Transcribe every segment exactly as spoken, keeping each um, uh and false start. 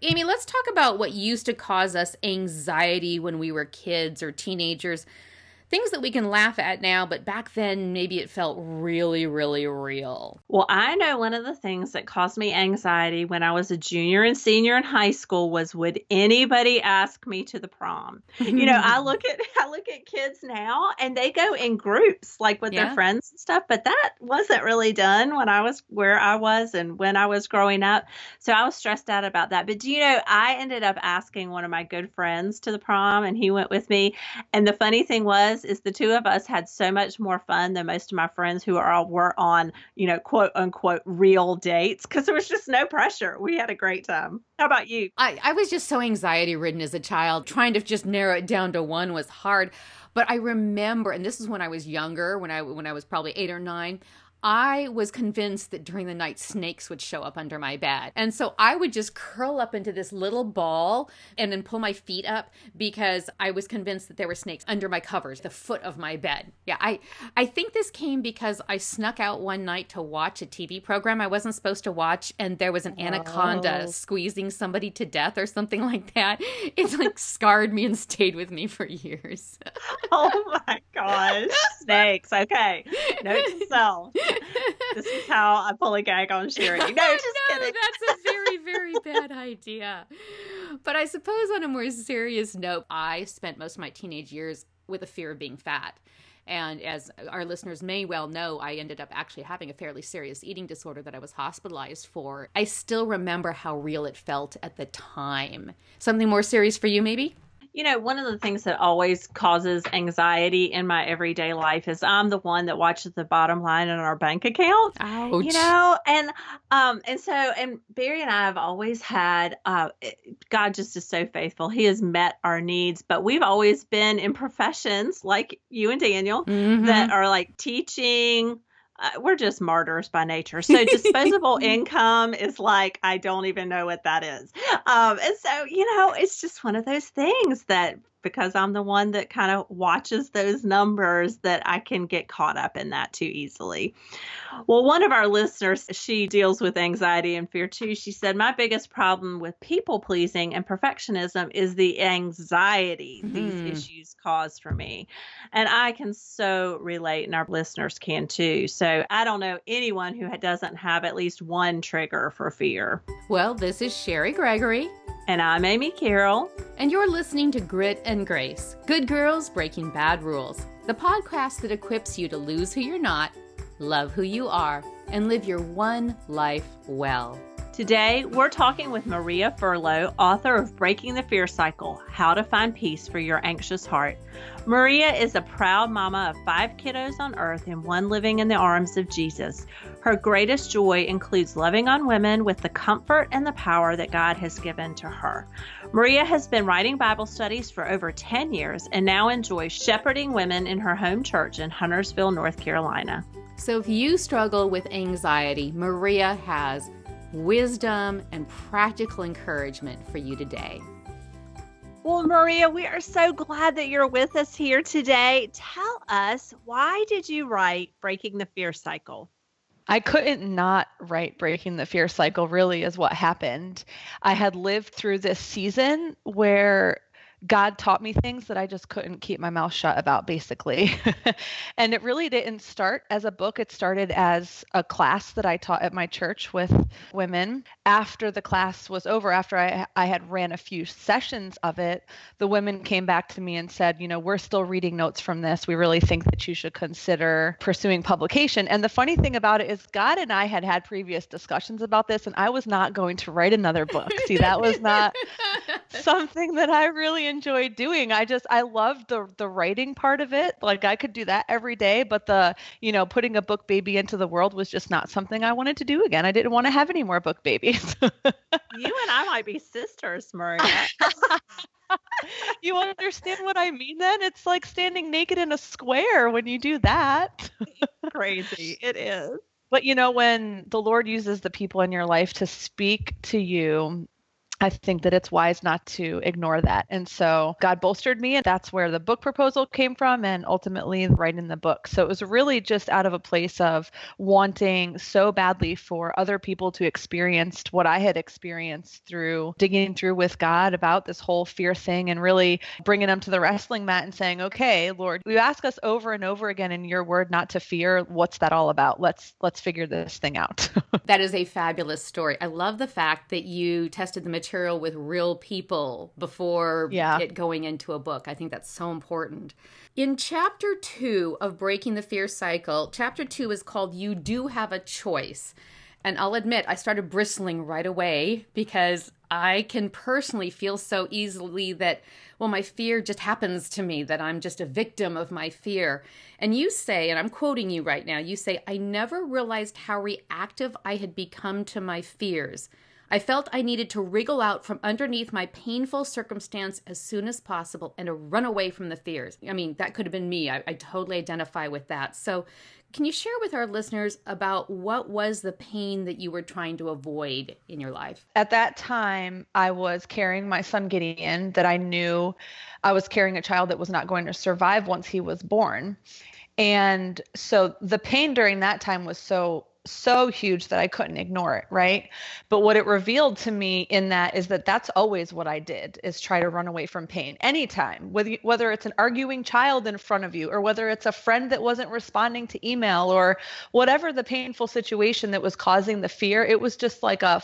Amy, let's talk about what used to cause us anxiety when we were kids or teenagers. Things that we can laugh at now, but back then maybe it felt really, really real. Well, I know one of the things that caused me anxiety when I was a junior and senior in high school was, would anybody ask me to the prom? You know, I look at I look at kids now and they go in groups like with Yeah. their friends and stuff, but that wasn't really done when I was where I was and when I was growing up. So I was stressed out about that. But do you know, I ended up asking one of my good friends to the prom and he went with me. And the funny thing was, is the two of us had so much more fun than most of my friends who are all were on, you know, quote unquote, real dates, because there was just no pressure. We had a great time. How about you? I, I was just so anxiety ridden as a child. Trying to just narrow it down to one was hard. But I remember, and this is when I was younger, when I when I was probably eight or nine, I was convinced that during the night snakes would show up under my bed. And so I would just curl up into this little ball and then pull my feet up because I was convinced that there were snakes under my covers, the foot of my bed. Yeah, I, I think this came because I snuck out one night to watch a T V program I wasn't supposed to watch, and there was an anaconda Oh. squeezing somebody to death or something like that. It's like scarred me and stayed with me for years. Oh my gosh. Snakes. Okay. Note to self. This is how I pull a gag on Sherry. No, just no, kidding. that's a very, very bad idea. But I suppose on a more serious note, I spent most of my teenage years with a fear of being fat. And as our listeners may well know, I ended up actually having a fairly serious eating disorder that I was hospitalized for. I still remember how real it felt at the time. Something more serious for you, maybe? You know, one of the things that always causes anxiety in my everyday life is I'm the one that watches the bottom line in our bank account. Ouch. You know, and um, and so and Barry and I have always had uh, God just is so faithful. He has met our needs, but we've always been in professions like you and Daniel Mhm. that are like teaching. Uh, we're just martyrs by nature. So disposable income is like, I don't even know what that is. Um, and so, you know, it's just one of those things that because I'm the one that kind of watches those numbers that I can get caught up in that too easily. Well, one of our listeners, she deals with anxiety and fear too. She said, my biggest problem with people pleasing and perfectionism is the anxiety Mhm. these issues cause for me. And I can so relate, and our listeners can too. So I don't know anyone who doesn't have at least one trigger for fear. Well, this is Sherry Gregory. And I'm Amy Carroll. And you're listening to Grit and Grace, Good Girls Breaking Bad Rules, the podcast that equips you to lose who you're not, love who you are, and live your one life well. Today, we're talking with Maria Furlow, author of Breaking the Fear Cycle, How to Find Peace for Your Anxious Heart. Maria is a proud mama of five kiddos on earth and one living in the arms of Jesus. Her greatest joy includes loving on women with the comfort and the power that God has given to her. Maria has been writing Bible studies for over ten years and now enjoys shepherding women in her home church in Huntersville, North Carolina. So if you struggle with anxiety, Maria has wisdom and practical encouragement for you today. Well, Maria, we are so glad that you're with us here today. Tell us, why did you write Breaking the Fear Cycle? I couldn't not write Breaking the Fear Cycle, really, is what happened. I had lived through this season where God taught me things that I just couldn't keep my mouth shut about, basically. And it really didn't start as a book. It started as a class that I taught at my church with women. After the class was over, after I, I had ran a few sessions of it, the women came back to me and said, you know, we're still reading notes from this. We really think that you should consider pursuing publication. And the funny thing about it is God and I had had previous discussions about this, and I was not going to write another book. See, that was not something that I really enjoyed doing. I just, I loved the the writing part of it. Like I could do that every day, but the, you know, putting a book baby into the world was just not something I wanted to do again. I didn't want to have any more book babies. You and I might be sisters, Maria. You understand what I mean then? It's like standing naked in a square when you do that. Crazy. It is. But you know, when the Lord uses the people in your life to speak to you I think that it's wise not to ignore that. And so God bolstered me, and that's where the book proposal came from, and ultimately writing the book. So it was really just out of a place of wanting so badly for other people to experience what I had experienced through digging through with God about this whole fear thing, and really bringing them to the wrestling mat and saying, okay, Lord, you ask us over and over again in your word not to fear. What's that all about? Let's let's figure this thing out. That is a fabulous story. I love the fact that you tested the material with real people before Yeah. it going into a book. I think that's so important. In chapter two of Breaking the Fear Cycle, chapter two is called You Do Have a Choice. And I'll admit, I started bristling right away because I can personally feel so easily that, well, my fear just happens to me, that I'm just a victim of my fear. And you say, and I'm quoting you right now, you say, I never realized how reactive I had become to my fears. I felt I needed to wriggle out from underneath my painful circumstance as soon as possible and to run away from the fears. I mean, that could have been me. I, I totally identify with that. So can you share with our listeners about what was the pain that you were trying to avoid in your life? At that time, I was carrying my son Gideon, that I knew I was carrying a child that was not going to survive once he was born. And so the pain during that time was so so huge that I couldn't ignore it, right? But what it revealed to me in that is that that's always what I did, is try to run away from pain anytime, whether you, whether it's an arguing child in front of you, or whether it's a friend that wasn't responding to email, or whatever the painful situation that was causing the fear. It was just like a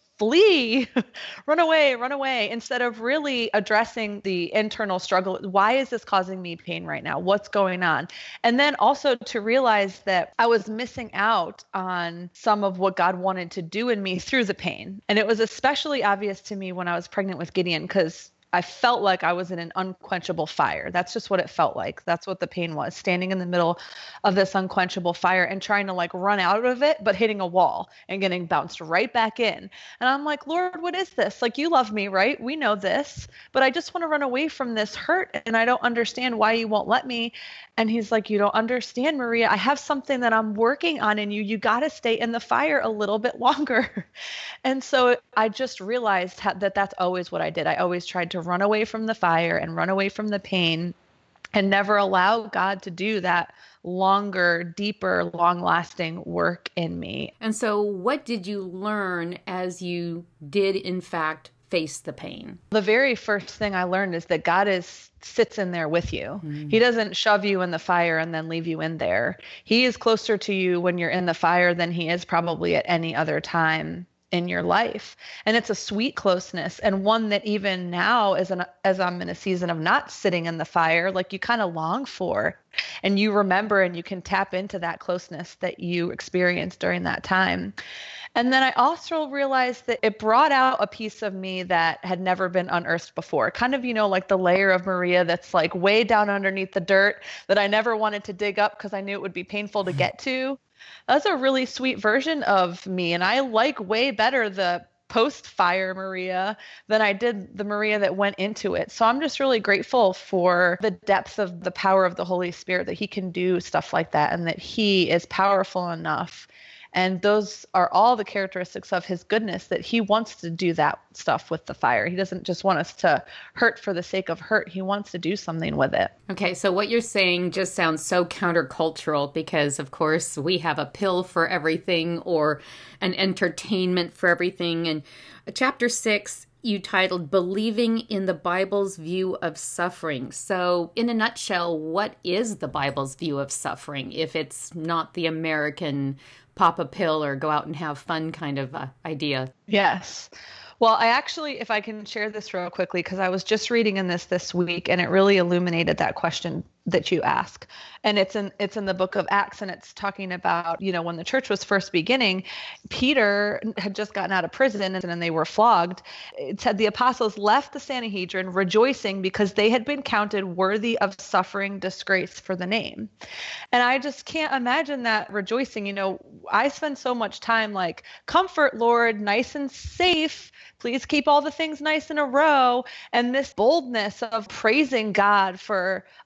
flee, run away, run away, instead of really addressing the internal struggle. Why is this causing me pain right now? What's going on? And then also to realize that I was missing out on some of what God wanted to do in me through the pain. And it was especially obvious to me when I was pregnant with Gideon, because I felt like I was in an unquenchable fire. That's just what it felt like. That's what the pain was, standing in the middle of this unquenchable fire and trying to like run out of it, but hitting a wall and getting bounced right back in. And I'm like, Lord, what is this? Like, you love me, right? We know this, but I just want to run away from this hurt. And I don't understand why you won't let me. And he's like, you don't understand, Maria. I have something that I'm working on in you. You got to stay in the fire a little bit longer. And so I just realized how, that that's always what I did. I always tried to run away from the fire and run away from the pain, and never allow God to do that longer, deeper, long-lasting work in me. And so what did you learn as you did, in fact, face the pain? The very first thing I learned is that God is sits in there with you. Mm. He doesn't shove you in the fire and then leave you in there. He is closer to you when you're in the fire than he is probably at any other time in your life. And it's a sweet closeness, and one that even now, as an as I'm in a season of not sitting in the fire, like you kind of long for, and you remember, and you can tap into that closeness that you experienced during that time. And then I also realized that it brought out a piece of me that had never been unearthed before. Kind of, you know, like the layer of Maria that's like way down underneath the dirt that I never wanted to dig up because I knew it would be painful to get to. That's a really sweet version of me. And I like way better the post-fire Maria than I did the Maria that went into it. So I'm just really grateful for the depth of the power of the Holy Spirit, that he can do stuff like that, and that he is powerful enough. And those are all the characteristics of his goodness, that he wants to do that stuff with the fire. He doesn't just want us to hurt for the sake of hurt. He wants to do something with it. Okay, so what you're saying just sounds so countercultural, because, of course, we have a pill for everything or an entertainment for everything. And chapter six, you titled Believing in the Bible's View of Suffering. So in a nutshell, what is the Bible's view of suffering, if it's not the American pop a pill or go out and have fun kind of uh, idea? Yes. Well, I actually, if I can share this real quickly, because I was just reading in this this week, and it really illuminated that question that you ask. And it's in it's in the book of Acts, and it's talking about, you know, when the church was first beginning, Peter had just gotten out of prison, and then they were flogged. It said the apostles left the Sanhedrin rejoicing because they had been counted worthy of suffering disgrace for the name. And I just can't imagine that rejoicing. You know, I spend so much time like, comfort, Lord, nice and safe. Please keep all the things nice in a row. And this boldness of praising God for allowing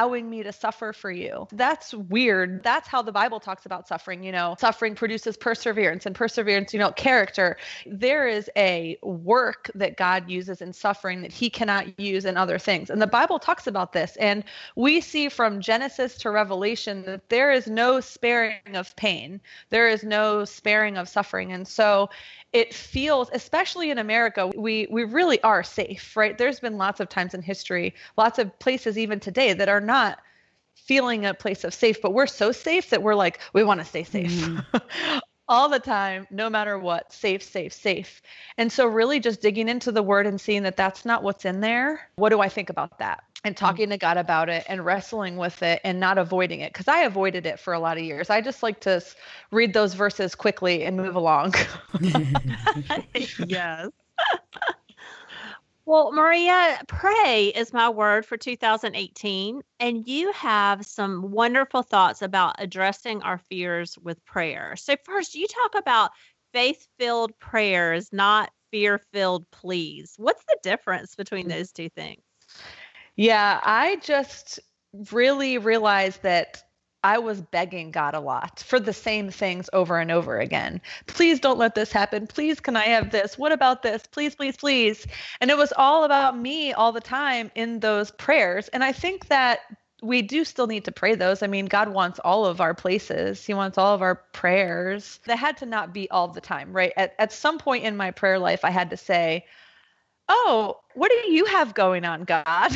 allowing me to suffer for you. That's weird. That's how the Bible talks about suffering. You know, suffering produces perseverance, and perseverance, you know, character. There is a work that God uses in suffering that he cannot use in other things. And the Bible talks about this. And we see from Genesis to Revelation that there is no sparing of pain. There is no sparing of suffering. And so it feels, especially in America, we we really are safe, right? There's been lots of times in history, lots of places even today that are not feeling a place of safe, but we're so safe that we're like, we want to stay safe. Mm-hmm. All the time, no matter what, safe, safe, safe. And so really just digging into the word and seeing that that's not what's in there. What do I think about that? And talking mm-hmm. to God about it and wrestling with it and not avoiding it. Because I avoided it for a lot of years. I just like to read those verses quickly and move along. Yes. Well, Maria, pray is my word for two thousand eighteen, and you have some wonderful thoughts about addressing our fears with prayer. So first, you talk about faith-filled prayers, not fear-filled pleas. What's the difference between those two things? Yeah, I just really realized that I was begging God a lot for the same things over and over again. Please don't let this happen. Please, can I have this? What about this? Please, please, please. And it was all about me all the time in those prayers. And I think that we do still need to pray those. I mean, God wants all of our places. He wants all of our prayers. That had to not be all the time, right? At, at some point in my prayer life, I had to say, oh, what do you have going on, God?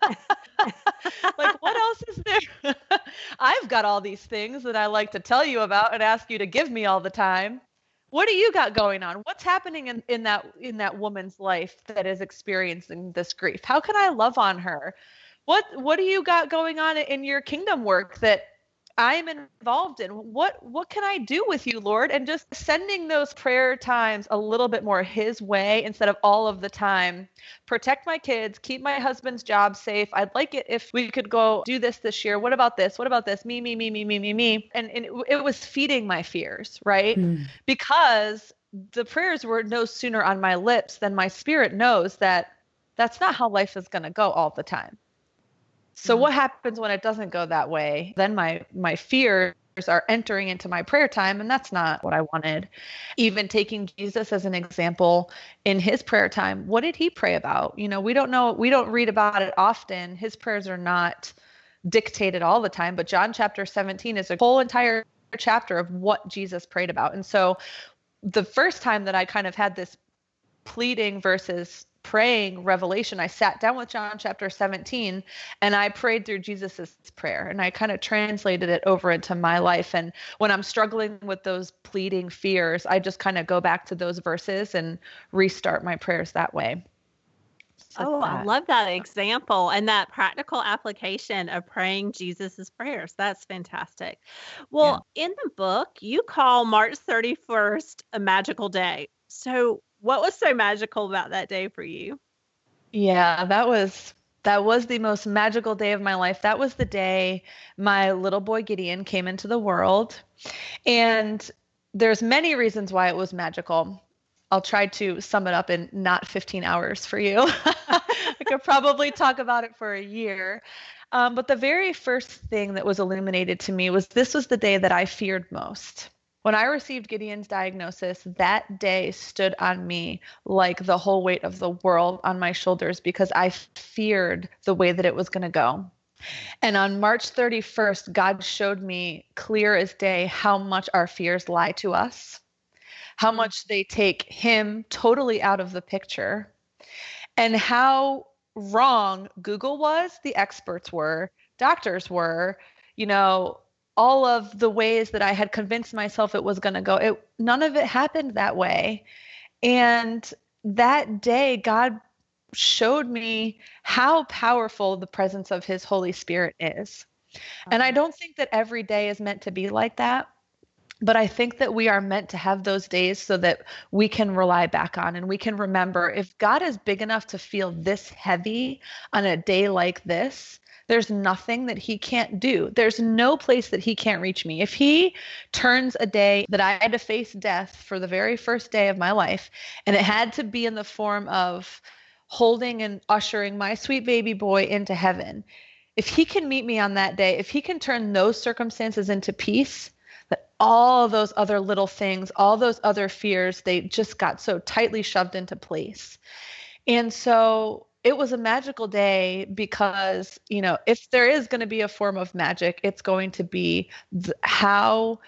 Like, what else is there? I've got all these things that I like to tell you about and ask you to give me all the time. What do you got going on? What's happening in, in that in that woman's life that is experiencing this grief? How can I love on her? What what do you got going on in your kingdom work that I'm involved in? What what can I do with you, Lord? And just sending those prayer times a little bit more his way instead of all of the time. Protect my kids, keep my husband's job safe. I'd like it if we could go do this this year. What about this? What about this? Me, me, me, me, me, me, me. And, and it, it was feeding my fears, right? Mm. Because the prayers were no sooner on my lips than my spirit knows that that's not how life is going to go all the time. So what happens when it doesn't go that way? Then my my fears are entering into my prayer time, and that's not what I wanted. Even taking Jesus as an example in his prayer time, what did he pray about? You know, we don't know, we don't read about it often. His prayers are not dictated all the time, but John chapter seventeen is a whole entire chapter of what Jesus prayed about. And so the first time that I kind of had this pleading versus praying revelation, I sat down with John chapter seventeen and I prayed through Jesus's prayer, and I kind of translated it over into my life. And when I'm struggling with those pleading fears, I just kind of go back to those verses and restart my prayers that way. So oh, that. I love that example and that practical application of praying Jesus's prayers. That's fantastic. Well, yeah. In the book, you call March thirty-first a magical day. So what was so magical about that day for you? Yeah, that was that was the most magical day of my life. That was the day my little boy Gideon came into the world. And there's many reasons why it was magical. I'll try to sum it up in not fifteen hours for you. I could probably talk about it for a year. Um, but the very first thing that was illuminated to me was this was the day that I feared most. When I received Gideon's diagnosis, that day stood on me like the whole weight of the world on my shoulders because I feared the way that it was going to go. And on March thirty-first, God showed me clear as day how much our fears lie to us, how much they take him totally out of the picture, and how wrong Google was, the experts were, doctors were, you know, all of the ways that I had convinced myself it was going to go. It, none of it happened that way. And that day, God showed me how powerful the presence of his Holy Spirit is. And I don't think that every day is meant to be like that. But I think that we are meant to have those days so that we can rely back on and we can remember if God is big enough to feel this heavy on a day like this, there's nothing that he can't do. There's no place that he can't reach me. If he turns a day that I had to face death for the very first day of my life, and it had to be in the form of holding and ushering my sweet baby boy into heaven, if he can meet me on that day, if he can turn those circumstances into peace, that all those other little things, all those other fears, they just got so tightly shoved into place. And so it was a magical day because, you know, if there is going to be a form of magic, it's going to be th- how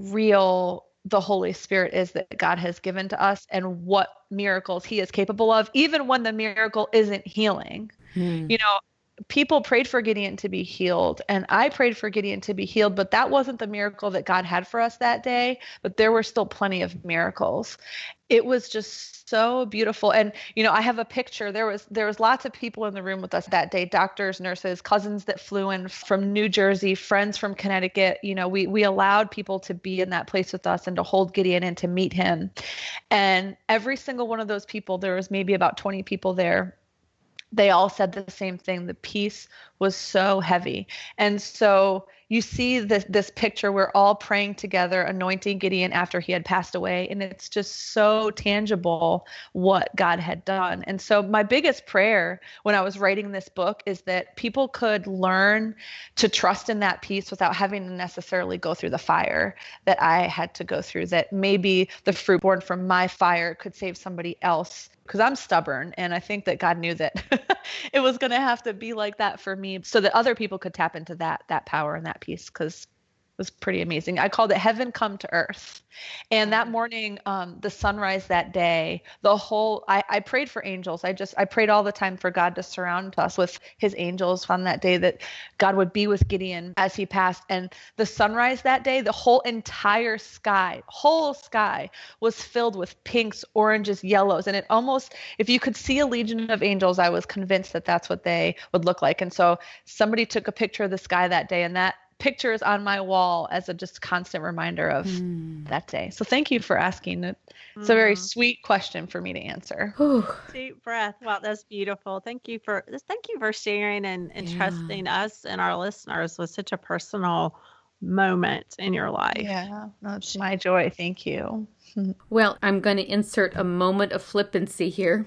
real the Holy Spirit is that God has given to us and what miracles he is capable of, even when the miracle isn't healing. Hmm. You know, people prayed for Gideon to be healed, and I prayed for Gideon to be healed, but that wasn't the miracle that God had for us that day. But there were still plenty of miracles. It was just so beautiful. And, you know, I have a picture. There was there was lots of people in the room with us that day, doctors, nurses, cousins that flew in from New Jersey, friends from Connecticut. You know, we we allowed people to be in that place with us and to hold Gideon and to meet him. And every single one of those people, there was maybe about twenty people there. They all said the same thing. The peace was so heavy. And so you see this, this picture, we're all praying together, anointing Gideon after he had passed away. And it's just so tangible what God had done. And so my biggest prayer when I was writing this book is that people could learn to trust in that peace without having to necessarily go through the fire that I had to go through, that maybe the fruit born from my fire could save somebody else. Because I'm stubborn, and I think that God knew that it was going to have to be like that for me so that other people could tap into that that power and that peace, because it was pretty amazing. I called it heaven come to earth. And that morning, um, the sunrise that day, the whole, I, I prayed for angels. I just, I prayed all the time for God to surround us with his angels on that day, that God would be with Gideon as he passed. And the sunrise that day, the whole entire sky, whole sky was filled with pinks, oranges, yellows. And it almost, if you could see a legion of angels, I was convinced that that's what they would look like. And so somebody took a picture of the sky that day, and that picture is on my wall as a just constant reminder of mm. that day. So thank you for asking it. It's mm. a very sweet question for me to answer. Deep breath. Wow, that's beautiful. Thank you for thank you for sharing and, and yeah. trusting us and our listeners with such a personal moment in your life. Yeah, that's my joy. Thank you. Well, I'm going to insert a moment of flippancy here.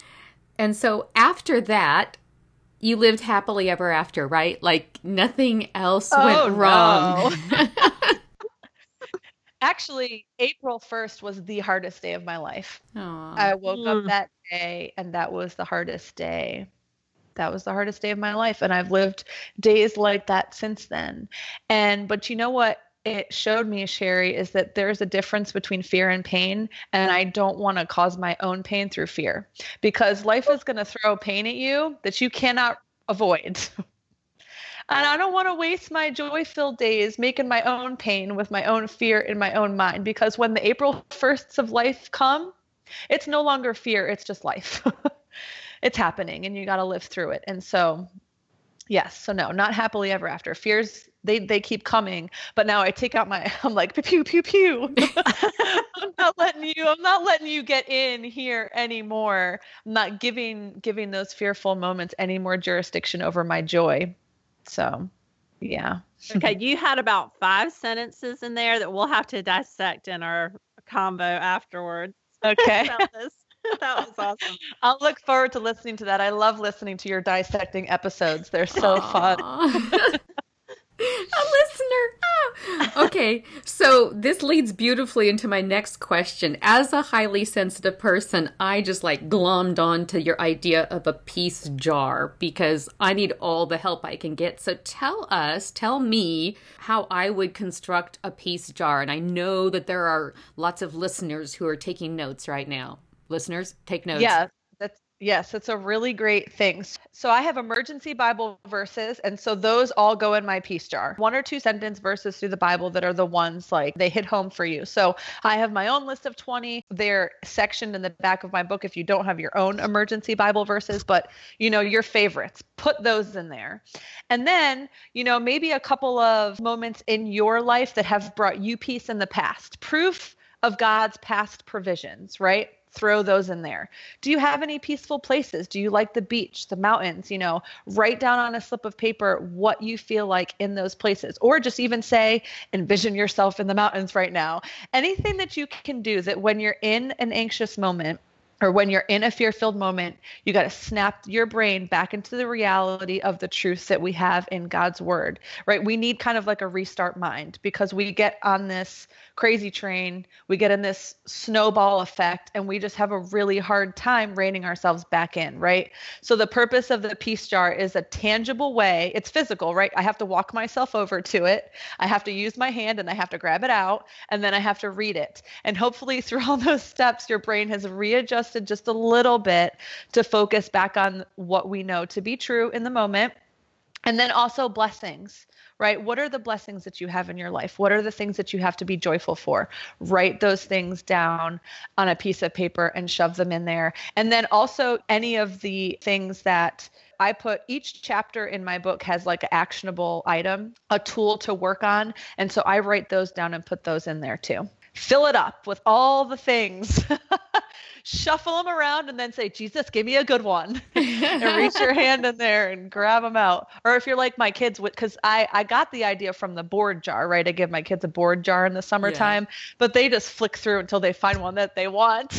And so after that, you lived happily ever after, right? Like nothing else oh, went wrong. No. Actually, April first was the hardest day of my life. Aww. I woke mm. up that day, and that was the hardest day. That was the hardest day of my life. And I've lived days like that since then. And, but you know what it showed me, Sherry, is that there's a difference between fear and pain. And I don't want to cause my own pain through fear, because life is going to throw pain at you that you cannot avoid. And I don't want to waste my joy-filled days making my own pain with my own fear in my own mind, because when the April firsts of life come, it's no longer fear. It's just life. It's happening, and you got to live through it. And so, yes. So no, not happily ever after. Fears, they they keep coming, but now I take out my, I'm like, pew, pew, pew. I'm not letting you, I'm not letting you get in here anymore. I'm not giving, giving those fearful moments any more jurisdiction over my joy. So, yeah. Okay. You had about five sentences in there that we'll have to dissect in our combo afterwards. Okay. That was awesome. I'll look forward to listening to that. I love listening to your dissecting episodes. They're so fun. A listener. Oh. Okay, so this leads beautifully into my next question. As a highly sensitive person, I just like glommed on to your idea of a peace jar because I need all the help I can get. So tell us, tell me how I would construct a peace jar. And I know that there are lots of listeners who are taking notes right now. Listeners, take notes. Yeah, that's yes, it's a really great thing. So I have emergency Bible verses, and so those all go in my peace jar. One or two sentence verses through the Bible that are the ones like they hit home for you. So I have my own list of twenty. They're sectioned in the back of my book if you don't have your own emergency Bible verses, but you know, your favorites, put those in there. And then, you know, maybe a couple of moments in your life that have brought you peace in the past, proof of God's past provisions, right? Throw those in there. Do you have any peaceful places? Do you like the beach, the mountains? You know, write down on a slip of paper what you feel like in those places, or just even say, envision yourself in the mountains right now. Anything that you can do that when you're in an anxious moment, or when you're in a fear-filled moment, you got to snap your brain back into the reality of the truths that we have in God's word, right? We need kind of like a restart mind because we get on this crazy train, we get in this snowball effect, and we just have a really hard time reining ourselves back in, right? So the purpose of the peace jar is a tangible way. It's physical, right? I have to walk myself over to it. I have to use my hand and I have to grab it out, and then I have to read it. And hopefully through all those steps, your brain has readjusted just a little bit to focus back on what we know to be true in the moment. And then also blessings, right? What are the blessings that you have in your life? What are the things that you have to be joyful for? Write those things down on a piece of paper and shove them in there. And then also any of the things that I put, each chapter in my book has like an actionable item, a tool to work on. And so I write those down and put those in there too. Fill it up with all the things. Shuffle them around and then say, Jesus, give me a good one. And reach your hand in there and grab them out. Or if you're like my kids, because I, I got the idea from the board jar, right? I give my kids a board jar in the summertime, yeah. But they just flick through until they find one that they want.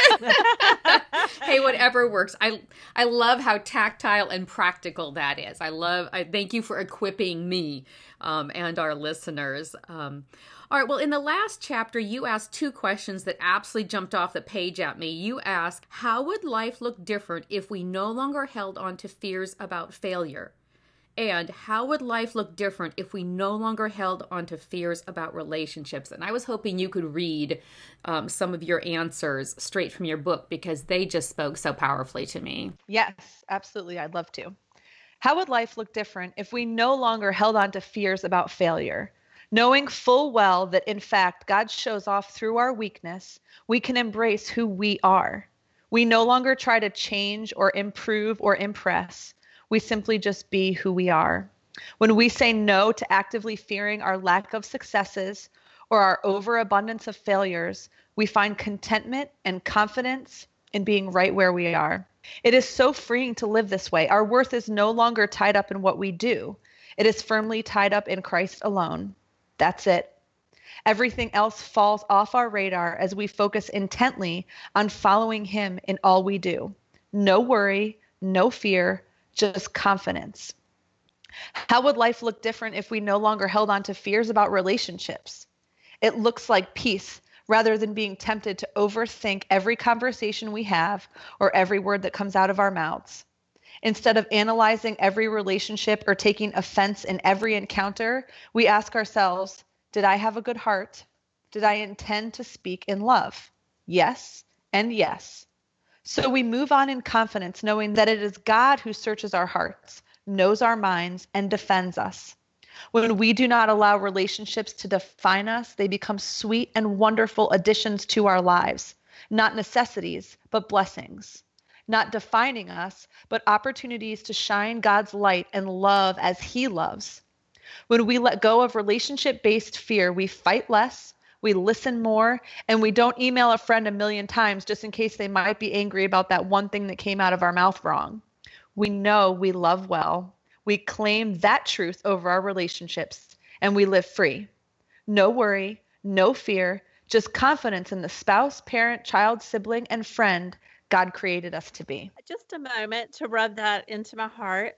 Hey, whatever works. I I love how tactile and practical that is. I love, I thank you for equipping me um, and our listeners. Um, all right. Well, in the last chapter, you asked two questions that absolutely jumped off the page at me. You asked, how would life look different if we no longer held on to fears about failure? And how would life look different if we no longer held on to fears about relationships? And I was hoping you could read um, some of your answers straight from your book because they just spoke so powerfully to me. Yes, absolutely. I'd love to. How would life look different if we no longer held on to fears about failure? Knowing full well that, in fact, God shows off through our weakness, we can embrace who we are. We no longer try to change or improve or impress. We simply just be who we are. When we say no to actively fearing our lack of successes or our overabundance of failures, we find contentment and confidence in being right where we are. It is so freeing to live this way. Our worth is no longer tied up in what we do. It is firmly tied up in Christ alone. That's it. Everything else falls off our radar as we focus intently on following Him in all we do. No worry, no fear, just confidence. How would life look different if we no longer held on to fears about relationships? It looks like peace rather than being tempted to overthink every conversation we have or every word that comes out of our mouths. Instead of analyzing every relationship or taking offense in every encounter, we ask ourselves, did I have a good heart? Did I intend to speak in love? Yes, and yes. So we move on in confidence, knowing that it is God who searches our hearts, knows our minds, and defends us. When we do not allow relationships to define us, they become sweet and wonderful additions to our lives, not necessities, but blessings. Not defining us, but opportunities to shine God's light and love as He loves. When we let go of relationship-based fear, we fight less, we listen more, and we don't email a friend a million times just in case they might be angry about that one thing that came out of our mouth wrong. We know we love well. We claim that truth over our relationships, and we live free. No worry, no fear, just confidence in the spouse, parent, child, sibling, and friend God created us to be. Just a moment to rub that into my heart.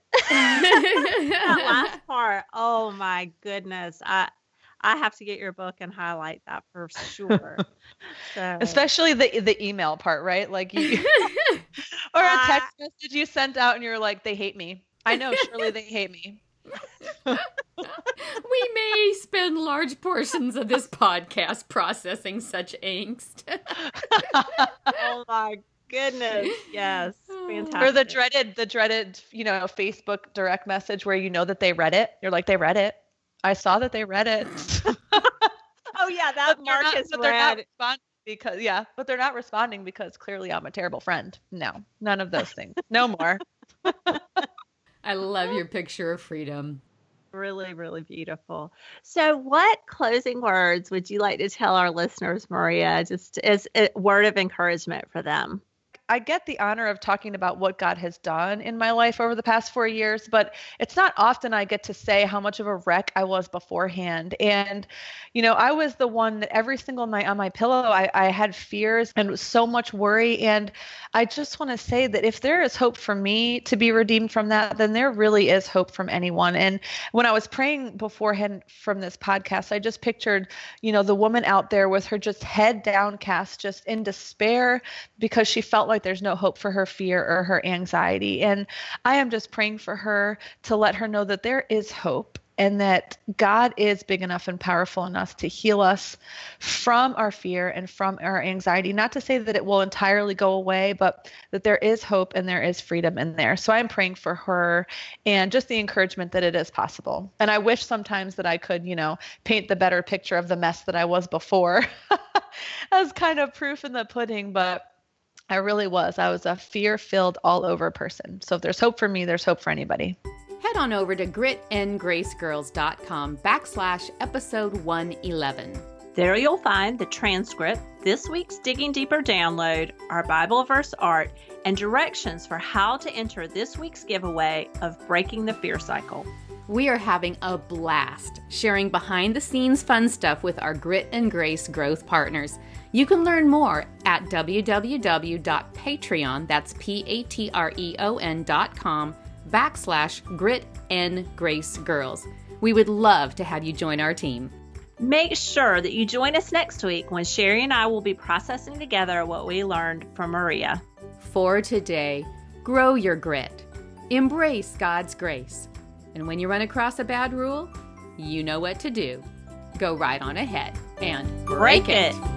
That last part, oh my goodness. I I have to get your book and highlight that for sure. So. Especially the the email part, right? Like you, or a text uh, message you sent out and you're like, they hate me. I know, surely they hate me. We may spend large portions of this podcast processing such angst. Oh my goodness. Yes. Fantastic. Or the dreaded, the dreaded, you know, Facebook direct message where you know that they read it. You're like, they read it. I saw that they read it. Oh yeah, that Mark is read. Because yeah, but they're not responding because clearly I'm a terrible friend. No, none of those things. No more. I love your picture of freedom. Really, really beautiful. So what closing words would you like to tell our listeners, Maria, just as a word of encouragement for them? I get the honor of talking about what God has done in my life over the past four years, but it's not often I get to say how much of a wreck I was beforehand. And, you know, I was the one that every single night on my pillow, I, I had fears and so much worry. And I just want to say that if there is hope for me to be redeemed from that, then there really is hope from anyone. And when I was praying beforehand from this podcast, I just pictured, you know, the woman out there with her just head downcast, just in despair because she felt like there's no hope for her fear or her anxiety. And I am just praying for her to let her know that there is hope and that God is big enough and powerful enough to heal us from our fear and from our anxiety. Not to say that it will entirely go away, but that there is hope and there is freedom in there. So I'm praying for her and just the encouragement that it is possible. And I wish sometimes that I could, you know, paint the better picture of the mess that I was before as kind of proof in the pudding, but I really was. I was a fear-filled all over person. So if there's hope for me, there's hope for anybody. Head on over to gritandgracegirls.com backslash episode one eleven. There you'll find the transcript, this week's Digging Deeper download, our Bible verse art, and directions for how to enter this week's giveaway of Breaking the Fear Cycle. We are having a blast sharing behind-the-scenes fun stuff with our Grit and Grace growth partners. You can learn more at www.patreon, that's P-A-T-R-E-O-N dot com, backslash Grit and Grace Girls. We would love to have you join our team. Make sure that you join us next week when Sherry and I will be processing together what we learned from Maria. For today, grow your grit. Embrace God's grace. And when you run across a bad rule, you know what to do. Go right on ahead and break, break it. it.